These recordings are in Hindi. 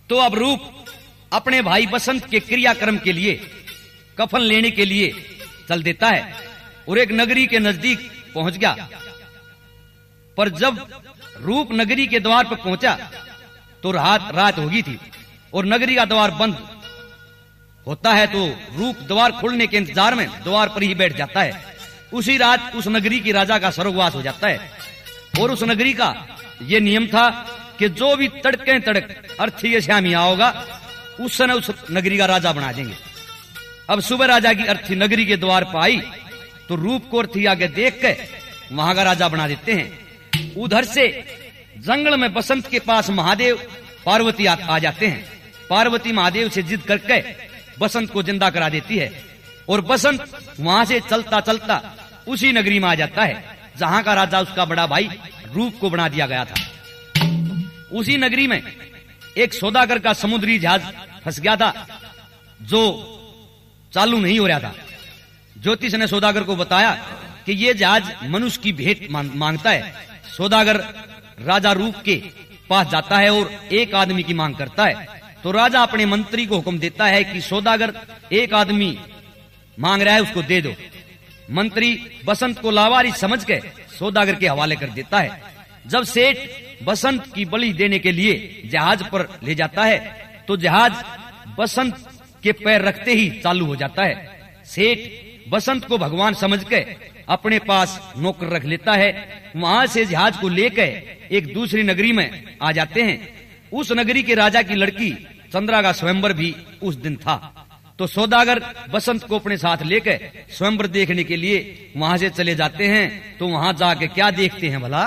तो अब रूप अपने भाई बसंत के क्रियाक्रम के लिए कफन लेने के लिए चल देता है और एक नगरी के नजदीक पहुंच गया। पर जब रूप नगरी के द्वार पर पहुंचा तो रात हो गई थी और नगरी का द्वार बंद होता है। तो रूप द्वार खुलने के इंतजार में द्वार पर ही बैठ जाता है। उसी रात उस नगरी की राजा का स्वर्गवास हो जाता है। और उस नगरी का यह नियम था कि जो भी तड़के तड़क अर्थी श्यामी आओगा उस समय उस नगरी का राजा बना देंगे। अब सुबह राजा की अर्थी नगरी के द्वार पर आई तो रूप को अर्थी आगे देख के वहां का राजा बना देते हैं। उधर से जंगल में बसंत के पास महादेव पार्वती आ जाते हैं। पार्वती महादेव से जिद करके बसंत को जिंदा करा देती है और बसंत वहां से चलता चलता उसी नगरी में आ जाता है जहां का राजा उसका बड़ा भाई रूप को बना दिया गया था। उसी नगरी में एक सौदागर का समुद्री जहाज फंस गया था जो चालू नहीं हो रहा था। ज्योतिष ने सौदागर को बताया कि यह जहाज मनुष्य की भेंट मांगता है। सौदागर राजा रूप के पास जाता है और एक आदमी की मांग करता है। तो राजा अपने मंत्री को हुक्म देता है कि सौदागर एक आदमी मांग रहा है उसको दे दो। मंत्री बसंत को लावारिस समझ के सौदागर के हवाले कर देता है। जब सेठ बसंत की बलि देने के लिए जहाज पर ले जाता है तो जहाज बसंत के पैर रखते ही चालू हो जाता है। सेठ बसंत को भगवान समझ के अपने पास नौकर रख लेता है। वहां से जहाज को लेकर एक दूसरी नगरी में आ जाते हैं। उस नगरी के राजा की लड़की चंद्रा का स्वयंवर भी उस दिन था। तो सौदागर बसंत को अपने साथ लेकर स्वयंवर देखने के लिए वहां से चले जाते हैं। तो वहां जाके क्या देखते हैं भला?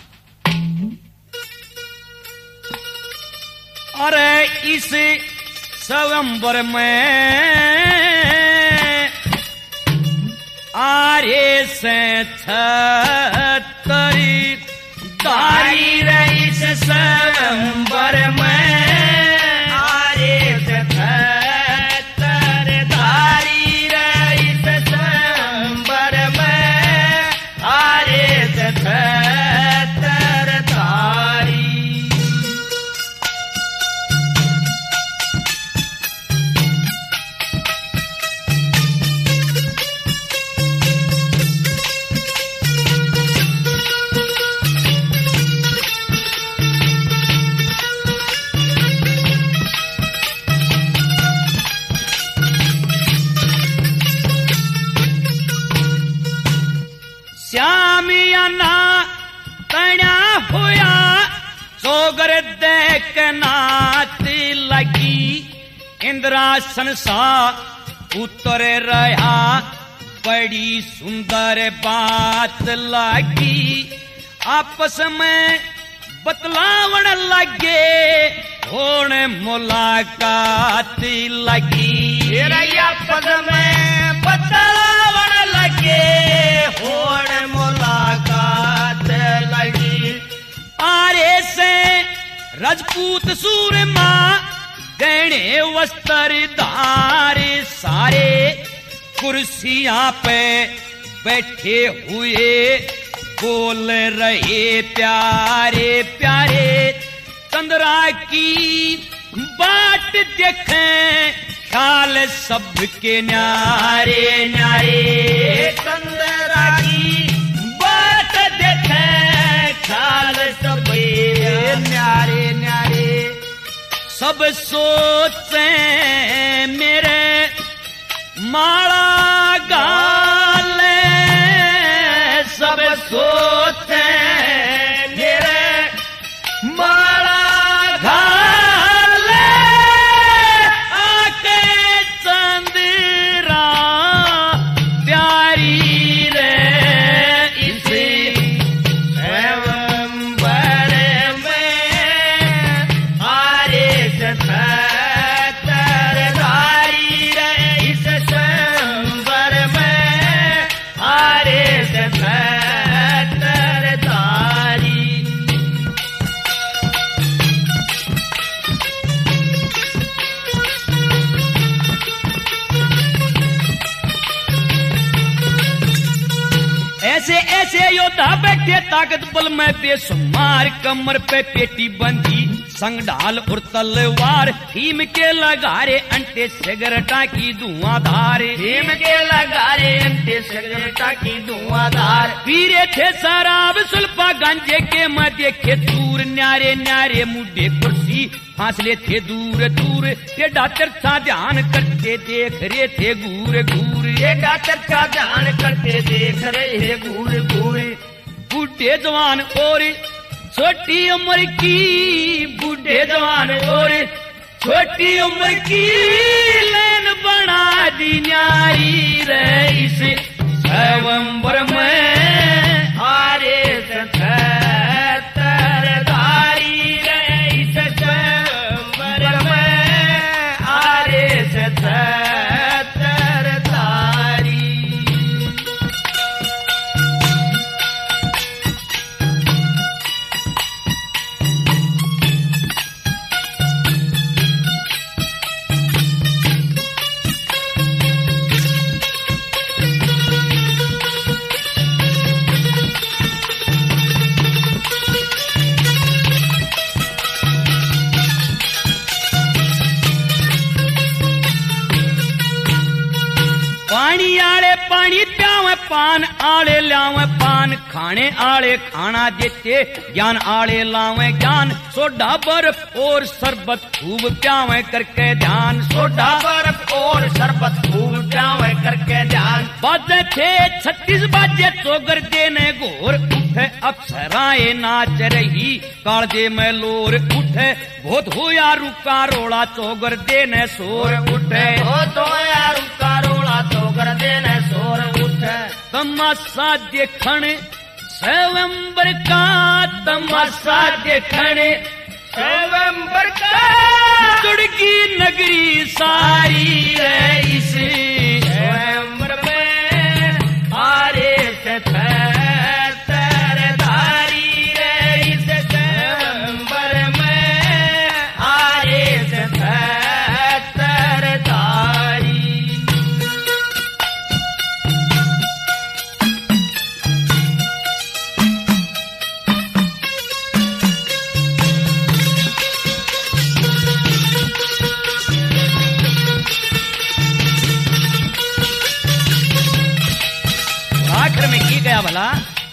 अरे इस स्वयंवर में आरे से छतरी दारी रही से स्वयंवर में आरे से छतर दारी रही से स्वयंवर में आरे से छतर दारी। श्यामियाना तण्या हुआ सोगर देख नाच लगी। इंद्रासन सा उतर रहा बड़ी सुंदर बात लगी। आपस में बतलावन लगे होने मुलाकात लगी। आपस में बतलावन लगे होने मुलाकात लगी। आरे से राजपूत सूरमा गहने वस्त्र धारे सारे कुर्सियां पे बैठे हुए बोल रहे प्यारे प्यारे। चंद्रा की बाट देखें ख्याल सबके न्यारे न्यारे। चंद्रा की बाट देखें ख्याल सबके न्यारे न्यारे। सब सोचे मेरे माला गाले। सब सोचे मेरे माला घाले। आके चंद्रा प्यारी रे इसी स्वयंवर में आरे छतर धारी रे इस स्वयंवर में आरे छतर धारी। ऐसे ऐसे योद्धा बैठे ताकत बल में बेशुमार। कमर पे पेटी बंधी संग ढाल और तलवार, भीम के लगारे अंटे सिगरेटा की धुआंधार, भीम के लगारे अंटे सिगरेटा की धुआंधार। पीरे थे शराब सुल्फा गांजे के मैं देखे दूर, न्यारे न्यारे मुड्ढे कुर्सी फासले थे दूर दूर, टेढ़ा तिरछा ध्यान करते देख रहे थे घूर घूर, टेढ़ा तिरछा ध्यान करते देख रहे घूर घूर। बूढ़े जवान और छोटी उम्र की, बूढ़े जवान और छोटी उम्र की, लेन बना दी न्यारी रईस स्वयंवर में हारे 77 धारी रईस स्वयंवर में हारे 77 धारी। पानी आले पानी प्यावे, पान आले लावे पान, खाने आले खाना देते, ज्ञान आले लावे ज्ञान, सोडा बर्फ और शरबत खूब प्यावे करके ध्यान, सोडा बर्फ और शरबत खूब प्यावे करके ध्यान। बाजे थे 36 बाजे चोगर देने घोर, उठे अप्सराएं नाच रही कालजे में लोर, उठे बहुत होया रुका रोड़ा चोगर देने शोर, उठे बहुत होया रुका रोड़ा चोगर देने शोर, उठे तमाशा देखण स्वयंवर का, तमाशा देखण स्वयंवर का, जुड़गी नगरी सारी रईस स्वयंवर में हारे 77 धारी रईस स्वयंवर में हारे 77 धारी। आखिर में की गया भला,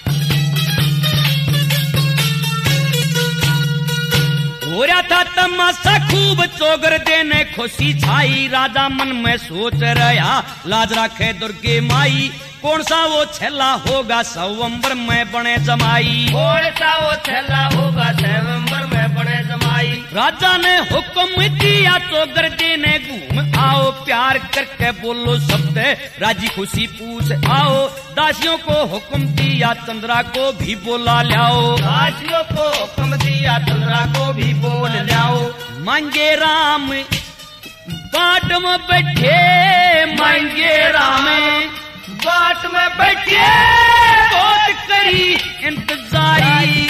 हो रहा था तमाशा खूब चोगर देने खुशी छाई, राजा मन में सोच रहा लाज रखे दुर्गे माई, कौन सा वो छेला होगा स्वयंवर में बने जमाई, कौन सा वो छेला होगा स्वयंवर में बने जमाई। राजा ने हुक्म दिया चोगर देने घूम आओ, प्यार करके बोलो शब्द राजी खुशी पूछ आओ, दासियों को हुक्म दिया चंद्रा को भी बोला लाओ, दासियों को हुक्म दिया चंद्रा को भी बोल लाओ। मांगे राम बाट में बैठे, मांगे राम बाट में बैठे बहुत करी इंतजारी